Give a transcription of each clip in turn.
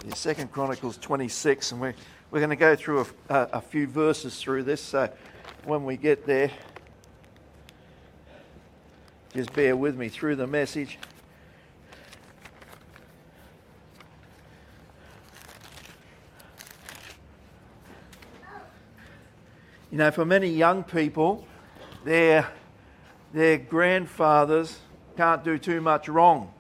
Yeah, 2 Chronicles 26, and we're going to go through a few verses through this, so when we get there, just bear with me through the message. You know, for many young people, their grandfathers can't do too much wrong.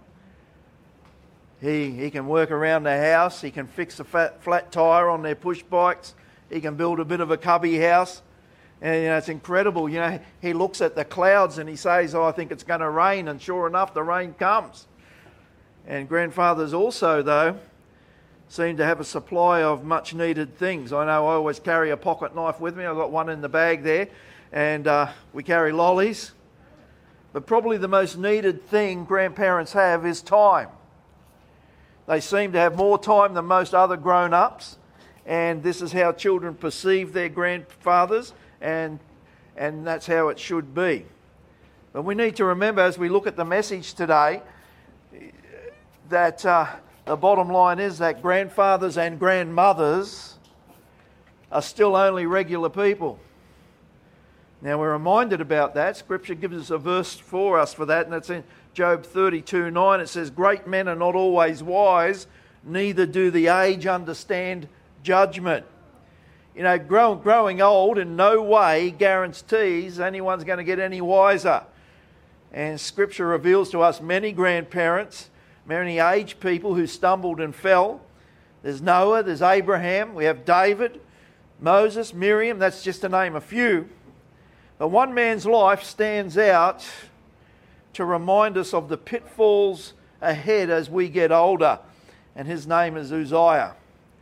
He can work around the house, he can fix a flat tyre on their push bikes, he can build a bit of a cubby house. And, you know, it's incredible. You know, he looks at the clouds and he says, I think it's going to rain, and sure enough, the rain comes. And grandfathers also, though, seem to have a supply of much needed things. I know I always carry a pocket knife with me. I've got one in the bag there, and we carry lollies. But probably the most needed thing grandparents have is time. They seem to have more time than most other grown-ups, and this is how children perceive their grandfathers, and that's how it should be. But we need to remember, as we look at the message today, that the bottom line is that grandfathers and grandmothers are still only regular people. Now, we're reminded about that. Scripture gives us a verse for us for that, and it's in Job 32:9. It says, great men are not always wise, neither do the aged understand judgment. You know, growing old in no way guarantees anyone's going to get any wiser. And Scripture reveals to us many grandparents, many aged people who stumbled and fell. There's Noah, there's Abraham, we have David, Moses, Miriam, that's just to name a few. But one man's life stands out to remind us of the pitfalls ahead as we get older, and his name is Uzziah.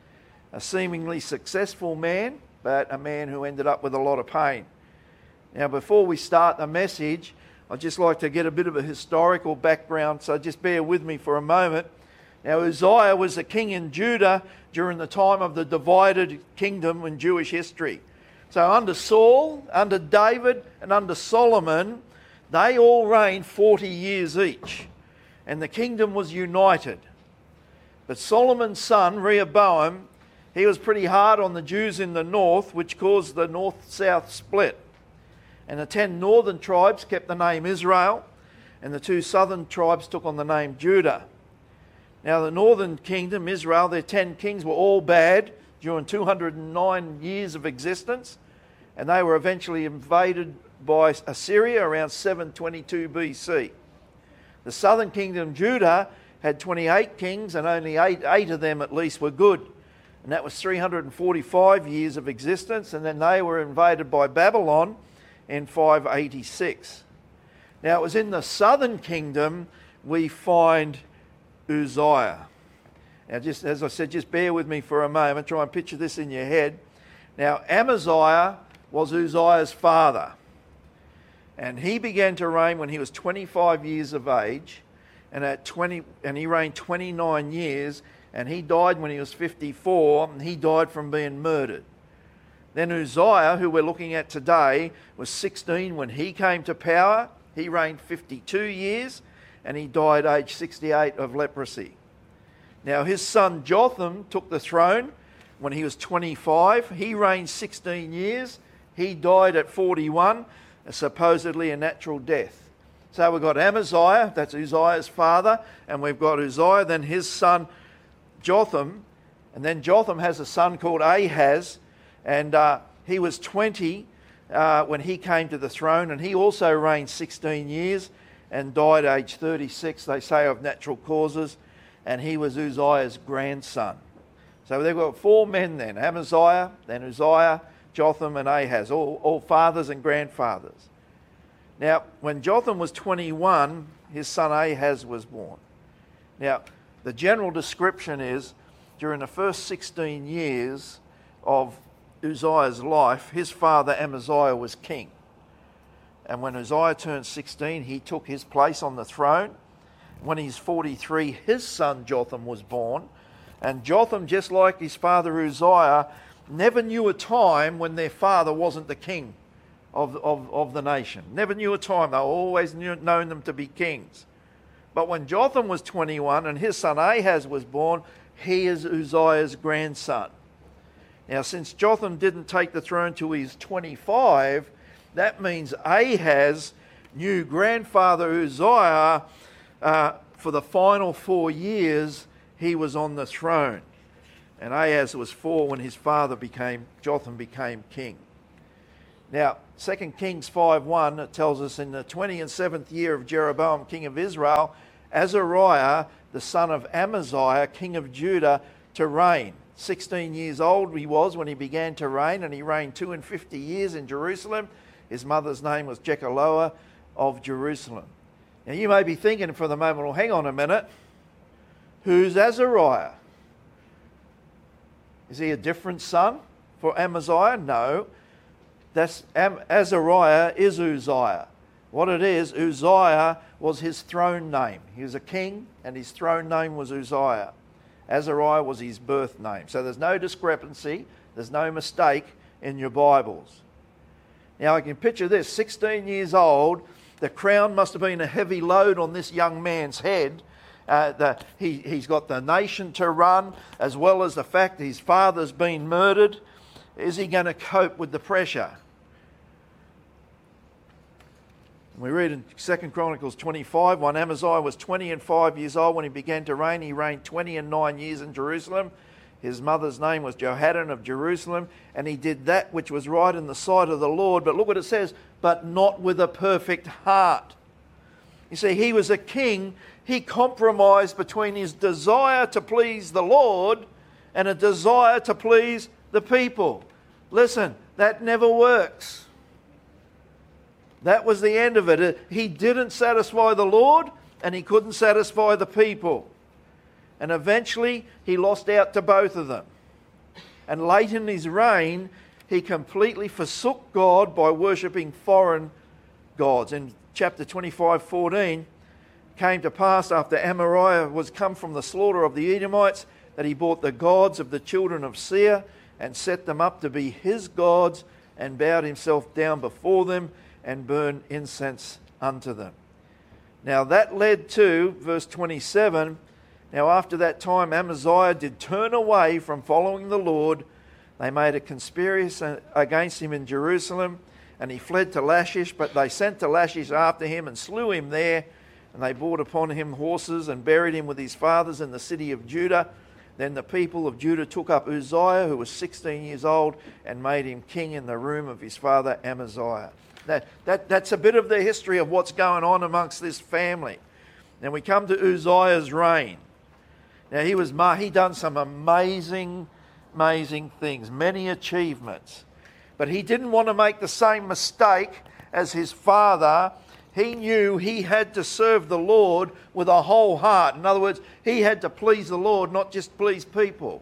A seemingly successful man, but a man who ended up with a lot of pain. Now, before we start the message, I'd just like to get a bit of a historical background, so just bear with me for a moment. Now, Uzziah was a king in Judah during the time of the divided kingdom in Jewish history. So under Saul, under David, and under Solomon, they all reigned 40 years each, and the kingdom was united. But Solomon's son, Rehoboam, he was pretty hard on the Jews in the north, which caused the north-south split. And the 10 northern tribes kept the name Israel, and the 2 southern tribes took on the name Judah. Now, the northern kingdom, Israel, their 10 kings were all bad during 209 years of existence, and they were eventually invaded by Assyria around 722 BC. The southern kingdom, Judah, had 28 kings, and only eight of them at least were good. And that was 345 years of existence, and then they were invaded by Babylon in 586. Now, it was in the southern kingdom we find Uzziah. Now, just as I said, just bear with me for a moment, try and picture this in your head. Now, Amaziah was Uzziah's father, and he began to reign when he was 25 years of age, and he reigned 29 years, and he died when he was 54, and he died from being murdered. Then Uzziah, who we're looking at today, was 16 when he came to power. He reigned 52 years, and he died aged 68 of leprosy. Now, his son Jotham took the throne when he was 25. He reigned 16 years. He died at 41, supposedly a natural death. So we've got Amaziah, that's Uzziah's father, and we've got Uzziah, then his son Jotham, and then Jotham has a son called Ahaz, and he was 20 when he came to the throne, and he also reigned 16 years and died aged 36, they say, of natural causes, and he was Uzziah's grandson. So they've got 4 men then, Amaziah, then Uzziah, Jotham and Ahaz, all fathers and grandfathers. Now, when Jotham was 21, his son Ahaz was born. Now, the general description is, during the first 16 years of Uzziah's life, his father Amaziah was king. And when Uzziah turned 16, he took his place on the throne. When he's 43, his son Jotham was born. And Jotham, just like his father Uzziah, never knew a time when their father wasn't the king of the nation. Never knew a time. They always known them to be kings. But when Jotham was 21 and his son Ahaz was born, He is Uzziah's grandson. Now, since Jotham didn't take the throne till he's 25, that means Ahaz knew grandfather Uzziah for the final 4 years he was on the throne. And Ahaz was 4 when his father Jotham became king. Now, 2 Kings 5:1, it tells us, in the 27th year of Jeroboam, king of Israel, Azariah, the son of Amaziah, king of Judah, to reign. 16 years old he was when he began to reign, and he reigned 52 years in Jerusalem. His mother's name was Jechaloah of Jerusalem. Now, you may be thinking for the moment, well, hang on a minute, who's Azariah? Is he a different son for Amaziah? No. Azariah is Uzziah. What it is, Uzziah was his throne name. He was a king and his throne name was Uzziah. Azariah was his birth name. So there's no discrepancy, there's no mistake in your Bibles. Now I can picture this, 16 years old, the crown must have been a heavy load on this young man's head. He's got the nation to run, as well as the fact that his father's been murdered. Is he going to cope with the pressure? We read in 2 Chronicles 25, when Amaziah was 25 years old when he began to reign, he reigned 29 years in Jerusalem. His mother's name was Jehoaddan of Jerusalem, and he did that which was right in the sight of the Lord. But look what it says, but not with a perfect heart. You see, he was a king. He compromised between his desire to please the Lord and a desire to please the people. Listen, that never works. That was the end of it. He didn't satisfy the Lord and he couldn't satisfy the people. And eventually he lost out to both of them. And late in his reign, he completely forsook God by worshipping foreign gods. In chapter 25:14, came to pass after Amariah was come from the slaughter of the Edomites, that he bought the gods of the children of Seir and set them up to be his gods, and bowed himself down before them and burned incense unto them. Now that led to, verse 27, now after that time Amaziah did turn away from following the Lord. They made a conspiracy against him in Jerusalem, and he fled to Lachish, but they sent to Lachish after him and slew him there. And they brought upon him horses and buried him with his fathers in the city of Judah. Then the people of Judah took up Uzziah, who was 16 years old, and made him king in the room of his father Amaziah. That's a bit of the history of what's going on amongst this family. Now we come to Uzziah's reign. Now he done some amazing things, many achievements. But he didn't want to make the same mistake as his father. He knew he had to serve the Lord with a whole heart. In other words, he had to please the Lord, not just please people.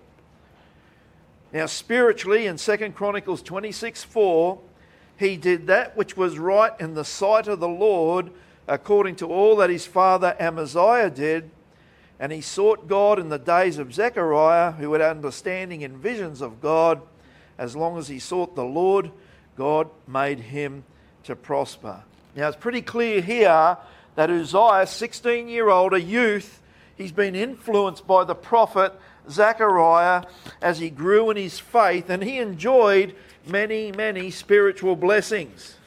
Now spiritually, in 2 Chronicles 26:4, he did that which was right in the sight of the Lord, according to all that his father Amaziah did. And he sought God in the days of Zechariah, who had understanding in visions of God. As long as he sought the Lord, God made him to prosper. Now it's pretty clear here that Uzziah, 16-year-old, a youth, he's been influenced by the prophet Zechariah as he grew in his faith, and he enjoyed many spiritual blessings.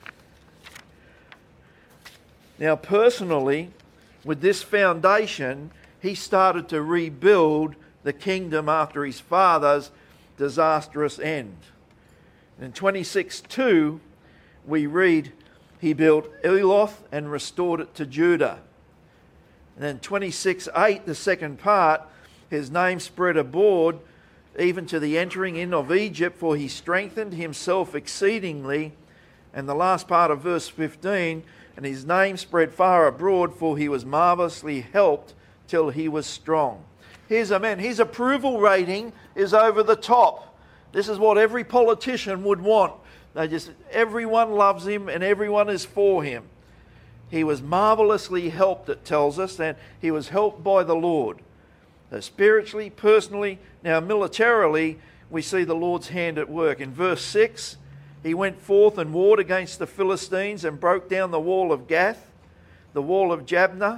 Now personally, with this foundation, he started to rebuild the kingdom after his father's disastrous end. In 26:2, we read, he built Eloth and restored it to Judah. And then 26:8, the second part, his name spread abroad even to the entering in of Egypt, for he strengthened himself exceedingly. And the last part of verse 15, and his name spread far abroad, for he was marvellously helped till he was strong. Here's a man, his approval rating is over the top. This is what every politician would want. Everyone loves him and everyone is for him. He was marvellously helped, it tells us, and he was helped by the Lord. So spiritually, personally, now militarily, we see the Lord's hand at work. In verse 6, he went forth and warred against the Philistines and broke down the wall of Gath, the wall of Jabneh,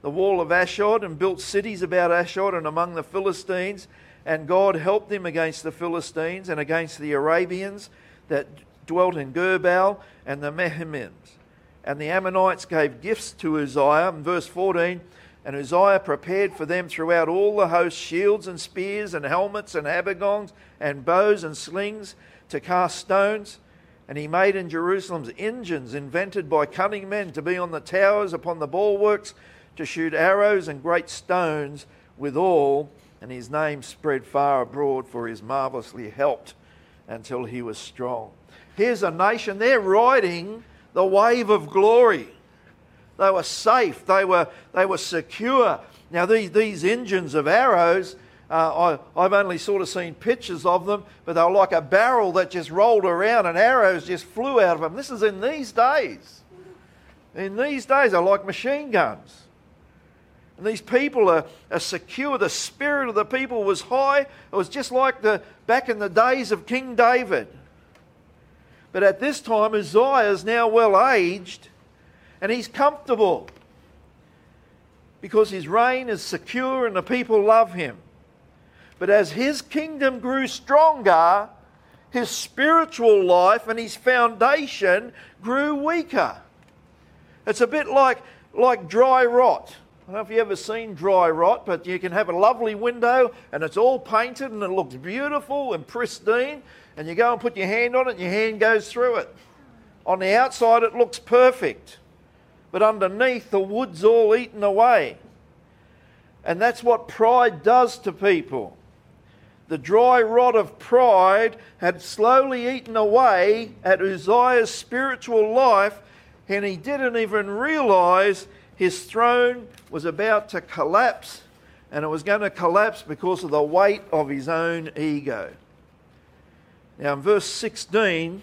the wall of Ashdod and built cities about Ashdod and among the Philistines. And God helped him against the Philistines and against the Arabians that dwelt in Gerbal and the Mehemims. And the Ammonites gave gifts to Uzziah. In verse 14, and Uzziah prepared for them throughout all the host shields and spears and helmets and habergeons and bows and slings to cast stones. And he made in Jerusalem engines invented by cunning men to be on the towers upon the bulwarks, to shoot arrows and great stones withal. And his name spread far abroad, for he is marvellously helped until he was strong. Here's a nation, they're riding the wave of glory. They were safe, they were secure. Now these engines of arrows, I've only sort of seen pictures of them, but they were like a barrel that just rolled around and arrows just flew out of them. This is in these days. In these days, they're like machine guns. And these people are secure. The spirit of the people was high. It was just like back in the days of King David. But at this time, Uzziah is now well aged and he's comfortable because his reign is secure and the people love him. But as his kingdom grew stronger, his spiritual life and his foundation grew weaker. It's a bit like dry rot. I don't know if you've ever seen dry rot, but you can have a lovely window and it's all painted and it looks beautiful and pristine, and you go and put your hand on it and your hand goes through it. On the outside it looks perfect, but underneath the wood's all eaten away. And that's what pride does to people. The dry rot of pride had slowly eaten away at Uzziah's spiritual life, and he didn't even realise his throne was about to collapse, and it was going to collapse because of the weight of his own ego. Now in verse 16,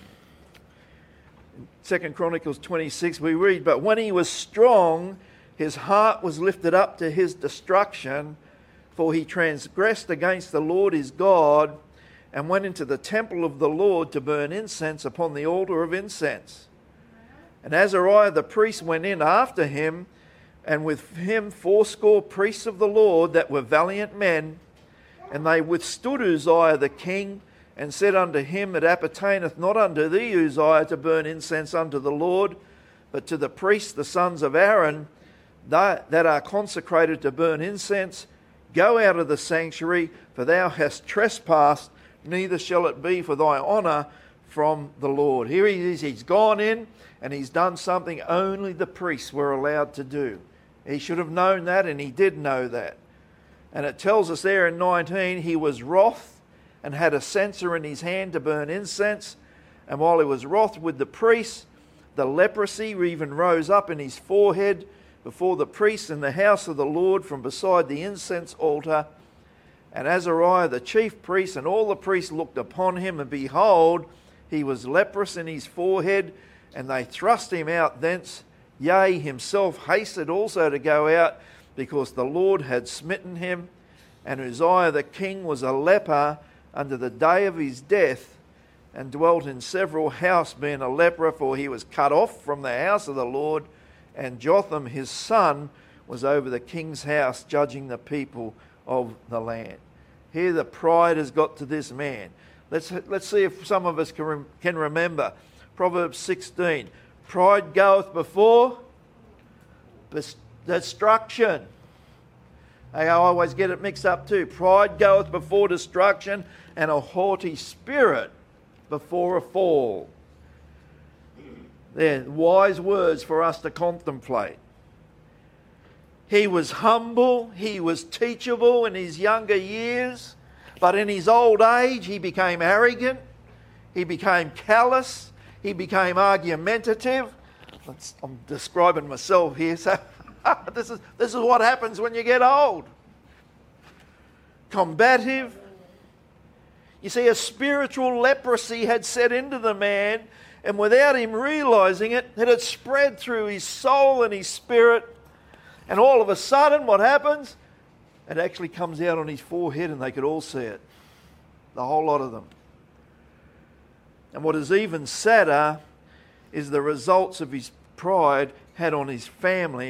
2 Chronicles 26, we read, but when he was strong, his heart was lifted up to his destruction, for he transgressed against the Lord his God, and went into the temple of the Lord to burn incense upon the altar of incense. And Azariah the priest went in after him, and with him 80 priests of the Lord that were valiant men. And they withstood Uzziah the king, and said unto him, it appertaineth not unto thee, Uzziah, to burn incense unto the Lord, but to the priests, the sons of Aaron, that are consecrated to burn incense. Go out of the sanctuary, for thou hast trespassed, neither shall it be for thy honour from the Lord. Here he is, he's gone in, and he's done something only the priests were allowed to do. He should have known that, and he did know that. And it tells us there in 19, he was wroth and had a censer in his hand to burn incense. And while he was wroth with the priests, the leprosy even rose up in his forehead before the priests in the house of the Lord from beside the incense altar. And Azariah the chief priest and all the priests looked upon him, and behold, he was leprous in his forehead, and they thrust him out thence. Yea, himself hasted also to go out, because the Lord had smitten him. And Uzziah the king was a leper unto the day of his death, and dwelt in several houses, being a leper, for he was cut off from the house of the Lord. And Jotham his son was over the king's house, judging the people of the land. Here the pride has got to this man. Let's see if some of us can remember. Proverbs 16. Pride goeth before destruction. I always get it mixed up too. Pride goeth before destruction, and a haughty spirit before a fall. They're wise words for us to contemplate. He was humble, he was teachable in his younger years, but in his old age he became arrogant, he became callous, he became argumentative. I'm describing myself here, so this is what happens when you get old. Combative. You see, a spiritual leprosy had set into the man, and without him realising it, it had spread through his soul and his spirit. And all of a sudden, what happens? It actually comes out on his forehead, and they could all see it. The whole lot of them. And what is even sadder is the results of his pride had on his family,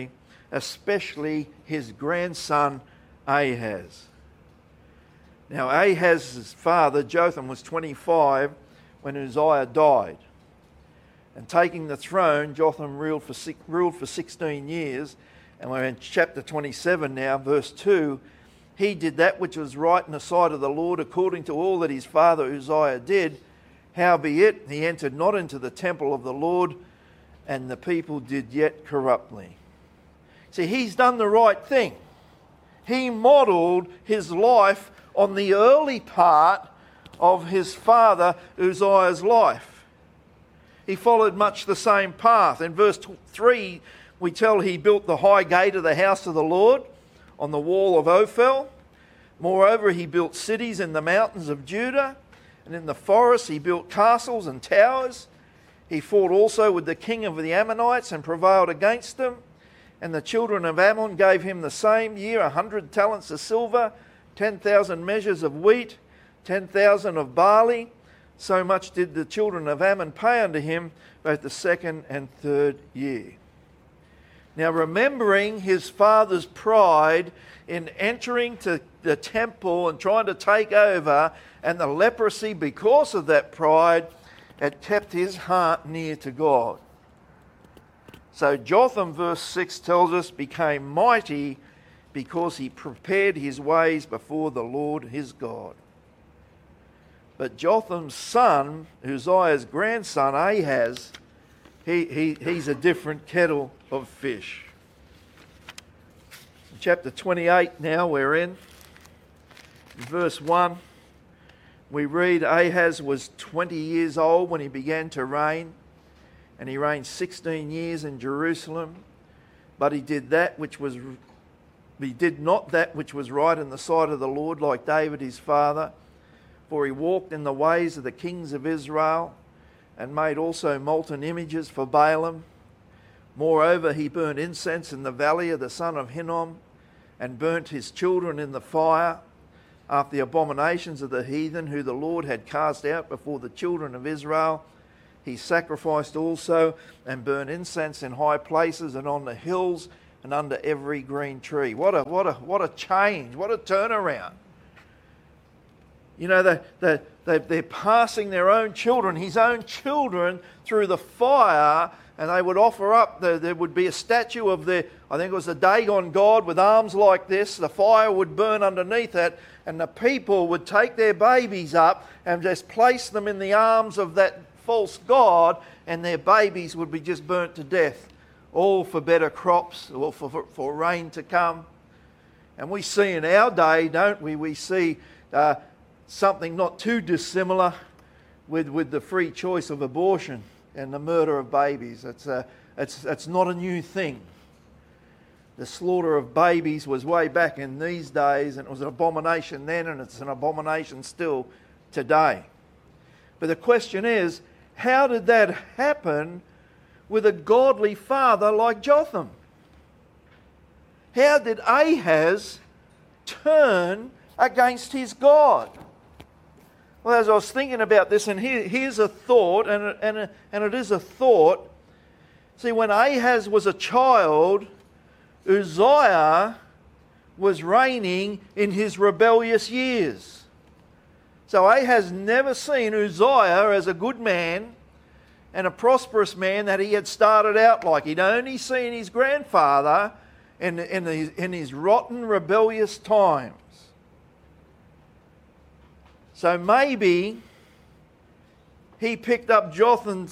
especially his grandson Ahaz. Now Ahaz's father Jotham was 25 when Uzziah died. And taking the throne, Jotham ruled for 16 years. And we're in chapter 27 now, verse 2. He did that which was right in the sight of the Lord, according to all that his father Uzziah did. Howbeit, he entered not into the temple of the Lord, and the people did yet corruptly. See, he's done the right thing. He modelled his life on the early part of his father Uzziah's life. He followed much the same path. In verse 3, we tell he built the high gate of the house of the Lord on the wall of Ophel. Moreover, he built cities in the mountains of Judah, and in the forests he built castles and towers. He fought also with the king of the Ammonites and prevailed against them. And the children of Ammon gave him the same year 100 talents of silver, 10,000 measures of wheat, 10,000 of barley. So much did the children of Ammon pay unto him both the second and third year. Now, remembering his father's pride in entering to the temple and trying to take over, and the leprosy because of that pride, had kept his heart near to God. So Jotham, verse 6 tells us, became mighty because he prepared his ways before the Lord his God. But Jotham's son, Uzziah's grandson, Ahaz, he's a different kettle of fish. Chapter 28 now we're in. Verse 1, we read, Ahaz was 20 years old when he began to reign, and he reigned 16 years in Jerusalem. But he did not that which was right in the sight of the Lord, like David his father, for he walked in the ways of the kings of Israel, and made also molten images for Baalim. Moreover, he burnt incense in the valley of the son of Hinnom, and burnt his children in the fire, after the abominations of the heathen, who the Lord had cast out before the children of Israel. He sacrificed also, and burnt incense in high places, and on the hills, and under every green tree. What a change! What a turnaround! You know, they're passing their own children, his own children, through the fire, and they would offer up, there would be a statue of I think it was the Dagon god with arms like this. The fire would burn underneath it, and the people would take their babies up and just place them in the arms of that false god, and their babies would be just burnt to death, all for better crops or for rain to come. And we see in our day, don't we? We see something not too dissimilar with the free choice of abortion and the murder of babies. It's not a new thing. The slaughter of babies was way back in these days, and it was an abomination then, and it's an abomination still today. But the question is, how did that happen with a godly father like Jotham? How did Ahaz turn against his God? Well, as I was thinking about this, and here's a thought, and it is a thought. See, when Ahaz was a child, Uzziah was reigning in his rebellious years. So Ahaz never seen Uzziah as a good man and a prosperous man that he had started out like. He'd only seen his grandfather in his rotten, rebellious times. So maybe he picked up Jotham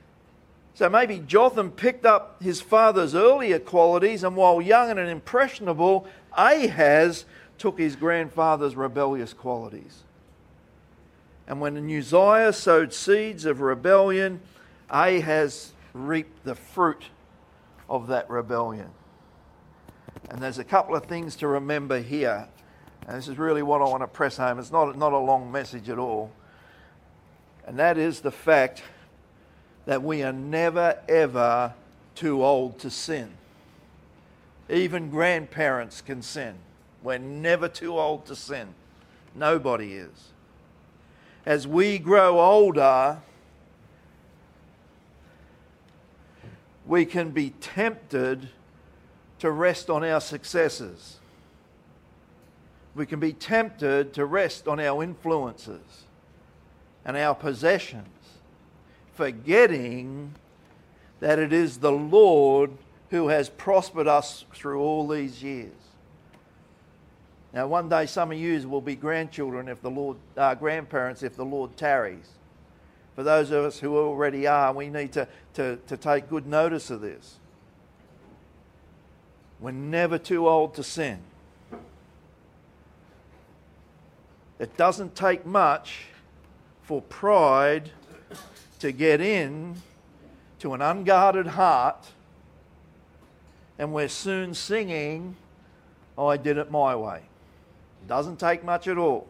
picked up his father's earlier qualities, and while young and impressionable, Ahaz took his grandfather's rebellious qualities. And when Uzziah sowed seeds of rebellion, Ahaz reaped the fruit of that rebellion. And there's a couple of things to remember here. And this is really what I want to press home. It's not a long message at all. And that is the fact that we are never, ever too old to sin. Even grandparents can sin. We're never too old to sin. Nobody is. As we grow older, we can be tempted to rest on our successes. We can be tempted to rest on our influences and our possessions, forgetting that it is the Lord who has prospered us through all these years. Now, one day some of you will be grandchildren if the Lord, grandparents if the Lord tarries. For those of us who already are, we need to take good notice of this. We're never too old to sin. It doesn't take much for pride to get in to an unguarded heart, and we're soon singing, I did it my way. It doesn't take much at all.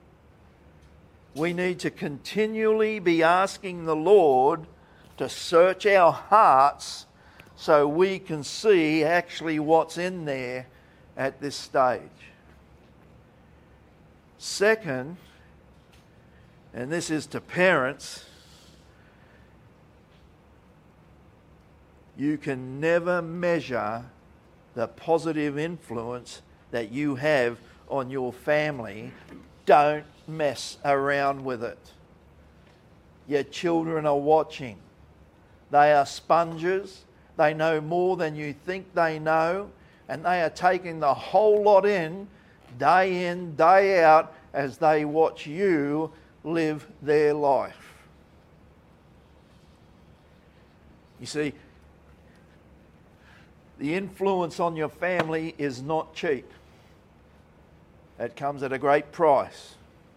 We need to continually be asking the Lord to search our hearts so we can see actually what's in there at this stage. Second, and this is to parents, you can never measure the positive influence that you have on your family. Don't mess around with it. Your children are watching. They are sponges. They know more than you think they know, and they are taking the whole lot in, day out, as they watch you live their life. You see, the influence on your family is not cheap. It comes at a great price.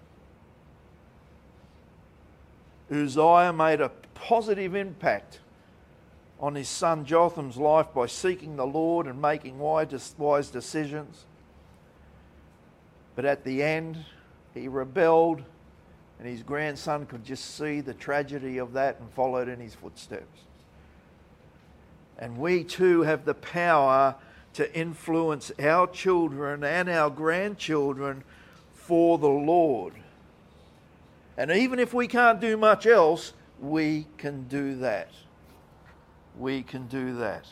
Uzziah made a positive impact on his son Jotham's life by seeking the Lord and making wise decisions. But at the end, he rebelled, and his grandson could just see the tragedy of that and followed in his footsteps. And we too have the power to influence our children and our grandchildren for the Lord. And even if we can't do much else, we can do that. We can do that.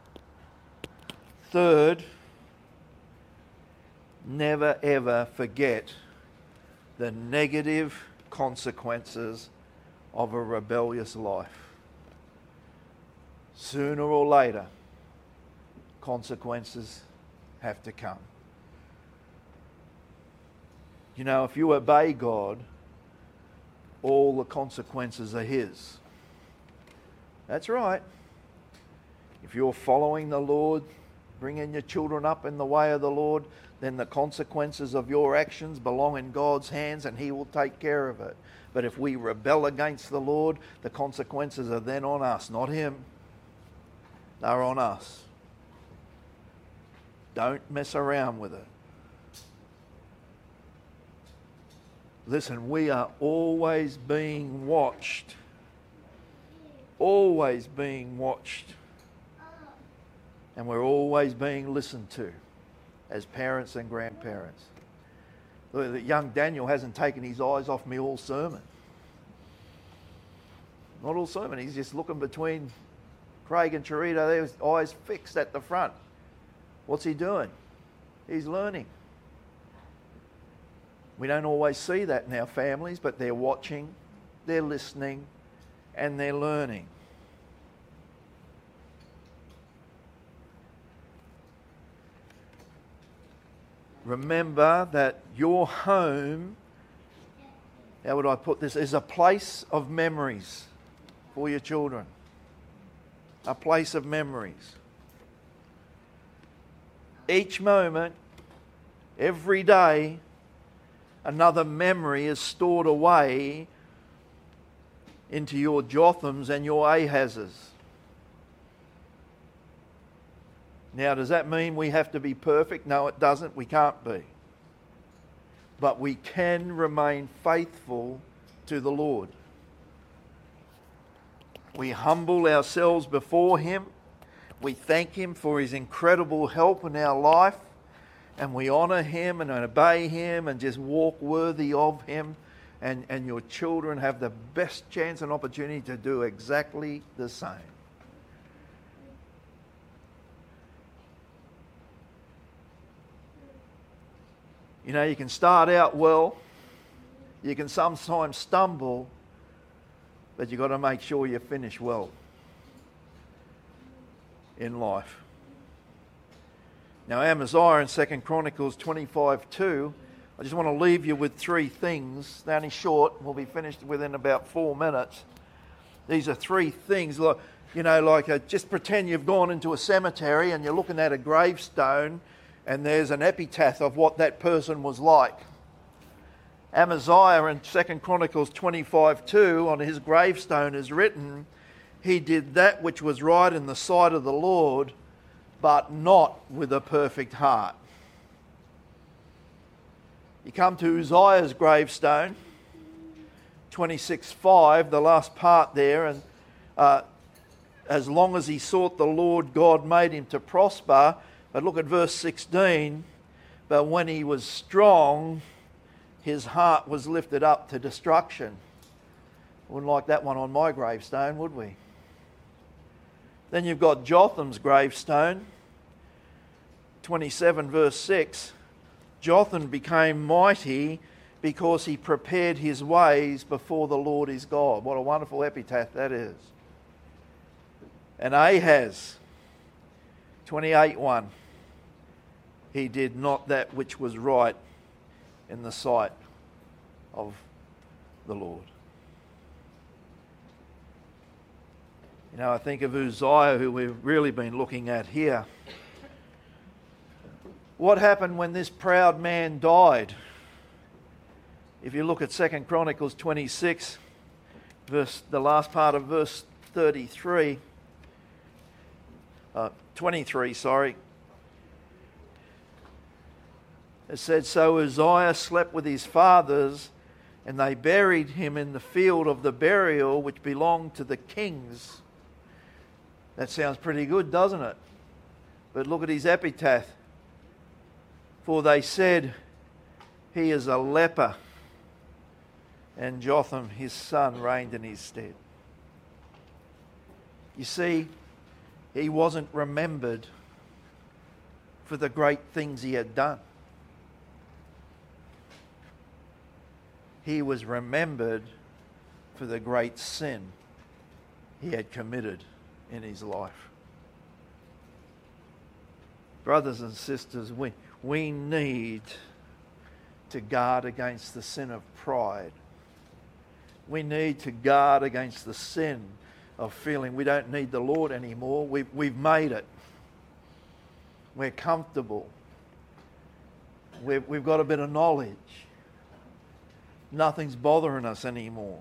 Third, never ever forget the negative consequences of a rebellious life. Sooner or later, consequences have to come. You know, if you obey God, all the consequences are His. That's right. If you're following the Lord, bringing your children up in the way of the Lord, then the consequences of your actions belong in God's hands, and He will take care of it. But if we rebel against the Lord, the consequences are then on us, not Him. They're on us. Don't mess around with it. Listen, we are always being watched. Always being watched. And we're always being listened to as parents and grandparents. Look, young Daniel hasn't taken his eyes off me all sermon. Not all sermon. He's just looking between Craig and Charita, their eyes fixed at the front. What's he doing? He's learning. We don't always see that in our families, but they're watching, they're listening, and they're learning. Remember that your home, how would I put this, is a place of memories for your children. A place of memories. Each moment, every day, another memory is stored away into your Jothams and your Ahazes. Now, does that mean we have to be perfect? No, it doesn't. We can't be. But we can remain faithful to the Lord. We humble ourselves before Him. We thank Him for His incredible help in our life. And we honour Him and obey Him and just walk worthy of Him. And your children have the best chance and opportunity to do exactly the same. You know, you can start out well, you can sometimes stumble, but you've got to make sure you finish well in life. Now, Amaziah in 2 Chronicles 25:2, I just want to leave you with three things. They're only short. We'll be finished within about 4 minutes. These are three things. Just pretend you've gone into a cemetery and you're looking at a gravestone and there's an epitaph of what that person was like. Amaziah in 2 Chronicles 25:2, on his gravestone is written, "He did that which was right in the sight of the Lord, but not with a perfect heart." You come to Uzziah's gravestone, 26:5, the last part there, and as long as he sought the Lord, God made him to prosper. But look at verse 16. But when he was strong, his heart was lifted up to destruction. Wouldn't like that one on my gravestone, would we? Then you've got Jotham's gravestone, 27 verse 6. Jotham became mighty because he prepared his ways before the Lord his God. What a wonderful epitaph that is. And Ahaz, 28:1. He did not that which was right in the sight of the Lord. You know, I think of Uzziah, who we've really been looking at here. What happened when this proud man died? If you look at 2 Chronicles 26, the last part of verse 23, 23, sorry. It said, "So Uzziah slept with his fathers, and they buried him in the field of the burial which belonged to the kings." That sounds pretty good, doesn't it? But look at his epitaph. "For they said, he is a leper, and Jotham his son reigned in his stead." You see, he wasn't remembered for the great things he had done. He was remembered for the great sin he had committed in his life. Brothers and sisters, we need to guard against the sin of pride. We need to guard against the sin of feeling we don't need the Lord anymore. We've made it. We're comfortable. We've got a bit of knowledge. Nothing's bothering us anymore.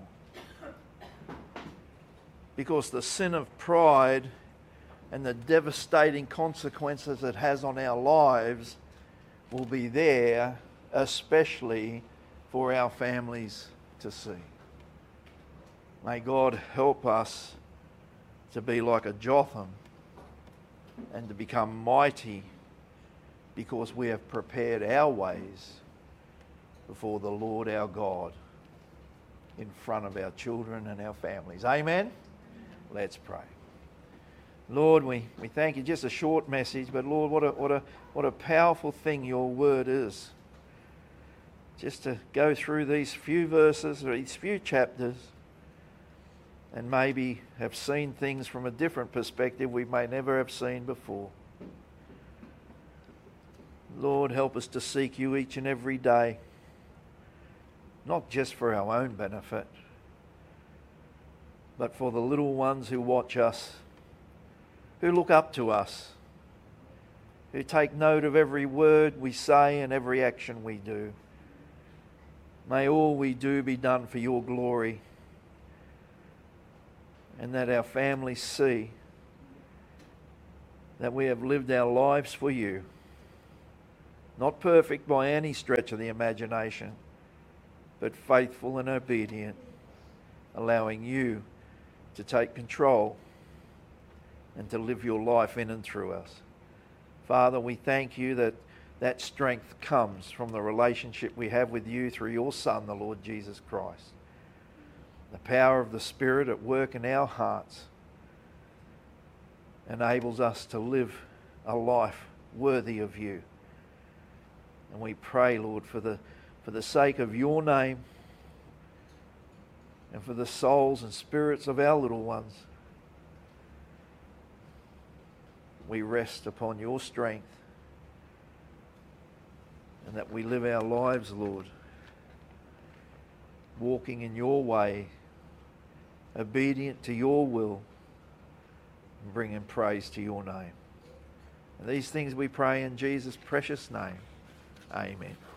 Because the sin of pride and the devastating consequences it has on our lives will be there, especially for our families to see. May God help us to be like a Jotham and to become mighty because we have prepared our ways before the Lord our God in front of our children and our families. Amen? Let's pray. Lord, we thank you. Just a short message, but Lord, what a powerful thing your word is. Just to go through these few verses or these few chapters and maybe have seen things from a different perspective we may never have seen before. Lord, help us to seek you each and every day, not just for our own benefit, but for the little ones who watch us, who look up to us, who take note of every word we say and every action we do. May all we do be done for your glory, and that our families see that we have lived our lives for you. Not perfect by any stretch of the imagination, but faithful and obedient, allowing you to take control and to live your life in and through us. Father, we thank you that that strength comes from the relationship we have with you through your Son, the Lord Jesus Christ. The power of the Spirit at work in our hearts enables us to live a life worthy of you. And we pray, Lord, for the sake of your name and for the souls and spirits of our little ones, we rest upon your strength, and that we live our lives, Lord, walking in your way, obedient to your will, and bringing praise to your name. And these things we pray in Jesus' precious name. Amen.